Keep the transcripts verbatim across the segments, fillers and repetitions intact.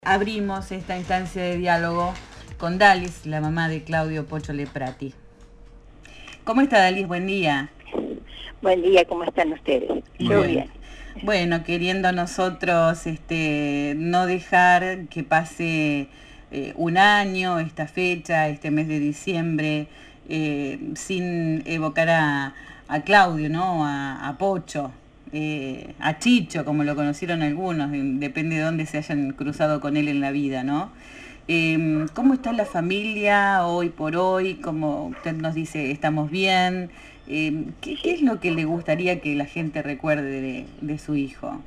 Abrimos esta instancia de diálogo con Dalis, la mamá de Claudio Pocho Leprati. ¿Cómo está, Dalis? Buen día. Buen día, ¿cómo están ustedes? Yo Bueno. bien. Bueno, queriendo nosotros este, no dejar que pase eh, un año, esta fecha, este mes de diciembre, eh, sin evocar a, a Claudio, ¿no? A, a Pocho. Eh, a Chicho, como lo conocieron algunos, depende de dónde se hayan cruzado con él en la vida, ¿no? Eh, ¿Cómo está la familia hoy por hoy? Como usted nos dice, estamos bien. Eh, ¿qué, ¿Qué es lo que le gustaría que la gente recuerde de, de su hijo?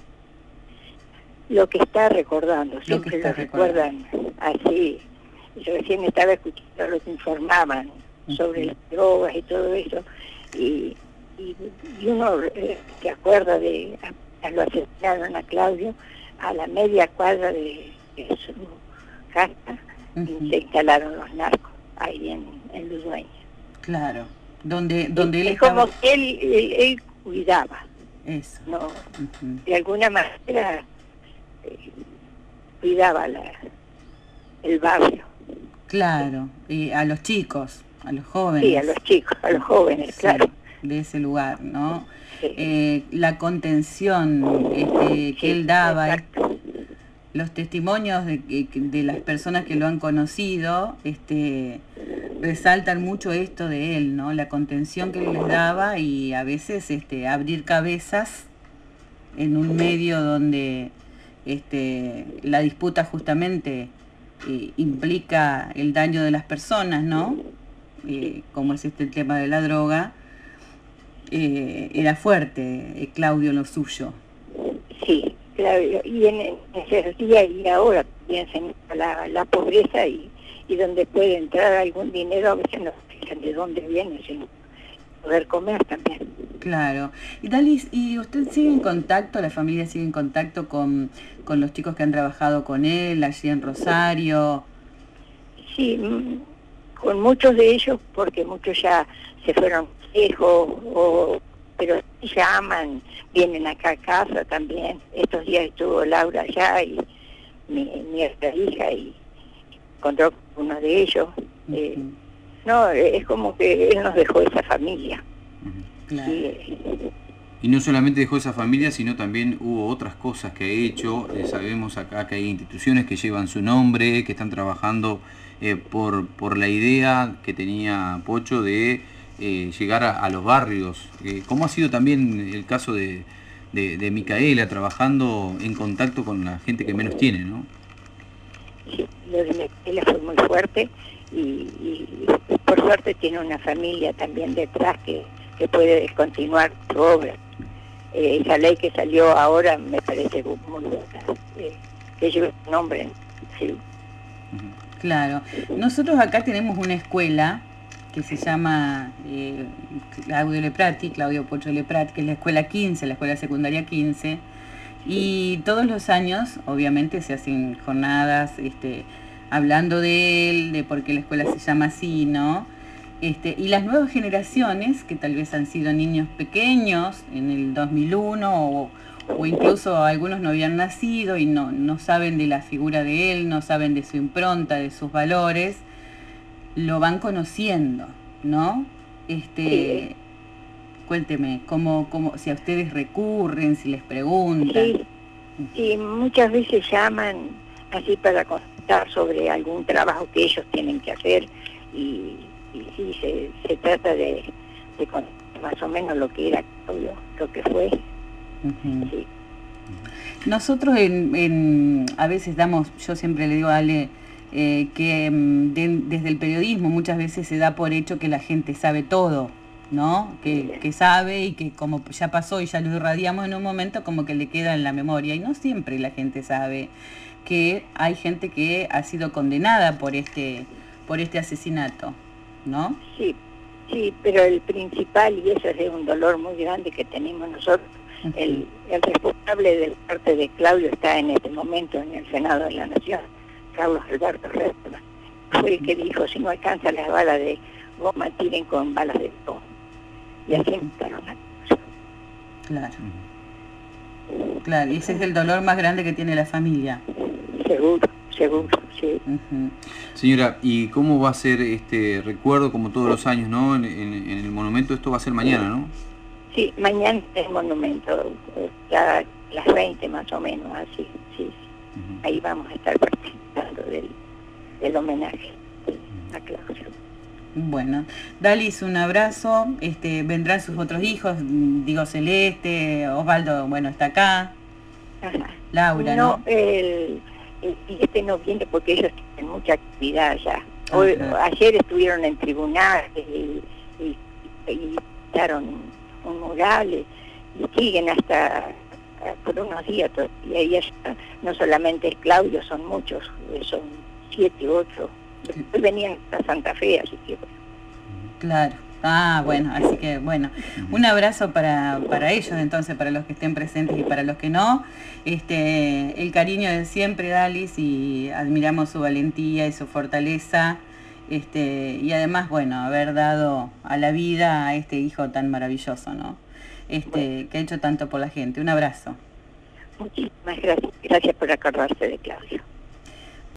Lo que está recordando, siempre lo, que está lo recuerdan así. Yo recién estaba escuchando lo que informaban uh-huh. sobre las drogas y todo eso, y Y, y uno eh, se acuerda de a, a lo asesinaron a Claudio a la media cuadra de, de su casa uh-huh. y se instalaron los narcos ahí en, en Ludueña. Claro, donde, donde es, él es como estaba... que él, él, él cuidaba, eso. ¿no? Uh-huh. De alguna manera eh, cuidaba la, el barrio. Claro, y a los chicos, a los jóvenes. Sí, a los chicos, a los jóvenes, sí. claro. De ese lugar, ¿no? Sí. Eh, la contención este, que sí, él daba, exacto. Los testimonios de, de las personas que lo han conocido, este, resaltan mucho esto de él, ¿no? La contención que él les daba y a veces este, abrir cabezas en un medio donde este, la disputa justamente eh, implica el daño de las personas, ¿no? Eh, como es este el tema de la droga. Eh, era fuerte, eh, Claudio, lo suyo. Sí, Claudio, y en, en ese día y ahora piensen la, la pobreza y, y donde puede entrar algún dinero, a veces no piensan de dónde viene, sino poder comer también. Claro. Y Dalis, ¿y usted sigue en contacto, la familia sigue en contacto con, con los chicos que han trabajado con él allí en Rosario? Sí, con muchos de ellos, porque muchos ya se fueron lejos, o, pero llaman, vienen acá a casa también. Estos días estuvo Laura allá y mi, mi otra hija y encontró uno de ellos. Uh-huh. eh, no, es como que él nos dejó esa familia. Uh-huh. Claro. Y, eh, Y no solamente dejó esa familia, sino también hubo otras cosas que ha hecho. Eh, sabemos acá que hay instituciones que llevan su nombre, que están trabajando eh, por, por la idea que tenía Pocho de eh, llegar a, a los barrios. Eh, ¿Cómo ha sido también el caso de, de, de Micaela, trabajando en contacto con la gente que menos tiene, ¿no? Sí, lo de Micaela fue muy fuerte y, y por suerte tiene una familia también detrás que, que puede continuar su obra. Eh, esa ley que salió ahora me parece muy buena, eh, que lleva su nombre, sí. Claro. Nosotros acá tenemos una escuela que se llama eh, Claudio Leprati, Claudio Pocho Leprati, que es la escuela quince, la escuela secundaria quince, y todos los años, obviamente, se hacen jornadas este, hablando de él, de por qué la escuela se llama así, ¿no? Este, y las nuevas generaciones, que tal vez han sido niños pequeños en el dos mil uno o, o incluso algunos no habían nacido y no, no saben de la figura de él, no saben de su impronta, de sus valores, lo van conociendo, ¿no? Este, sí. Cuénteme, ¿cómo, cómo, si a ustedes recurren, si les preguntan? Sí, sí, muchas veces llaman así para contar sobre algún trabajo que ellos tienen que hacer y... y sí, se, se trata de, de contar más o menos lo que era lo, lo que fue. Uh-huh. Sí. Nosotros en, en, a veces damos, yo siempre le digo a Ale, eh, que de, desde el periodismo muchas veces se da por hecho que la gente sabe todo, ¿no? Que, que sabe y que como ya pasó y ya lo irradiamos en un momento, como que le queda en la memoria. Y no siempre la gente sabe que hay gente que ha sido condenada por este, por este asesinato, ¿no? Sí, sí, pero el principal, y eso es un dolor muy grande que tenemos nosotros, uh-huh. el, el responsable de la parte de Claudio está en este momento en el Senado de la Nación, Carlos Alberto Restma. Fue el que dijo, si no alcanza las balas de goma, tiren con balas de goma. Y así empezaron a cosa. Claro. Claro, y ese es el dolor más grande que tiene la familia. Seguro, seguro, sí. Ujú. Señora, ¿y cómo va a ser este recuerdo, como todos los años, ¿no? En, en- en el monumento, esto va a ser mañana, ¿no? Sí, mañana es el monumento, eh, ya a las veinte más o menos, así, sí. Ujú. Ahí vamos a estar participando del, del homenaje a Claudio. Bueno, Dalis, un abrazo. Este, vendrán sus otros hijos, mm, digo Celeste, Osvaldo, bueno, está acá. Ajá. Laura, ¿no? No, el, el siguiente no viene porque ellos tienen mucha actividad ya. Hoy, Ajá. ayer estuvieron en tribunales y, y, y pintaron un mural y, y siguen hasta eh, por unos días to- y ahí está. No solamente es Claudio, son muchos, eh, son siete, ocho. Después venían a Santa Fe, así que bueno. Claro. Ah, bueno, así que bueno, un abrazo para, para ellos entonces, para los que estén presentes y para los que no. Este, el cariño de siempre, Dalis, y admiramos su valentía y su fortaleza. Este, y además, bueno, haber dado a la vida a este hijo tan maravilloso, ¿no? Este, Bueno. que ha hecho tanto por la gente. Un abrazo. Muchísimas gracias. Gracias por acordarse de Claudio.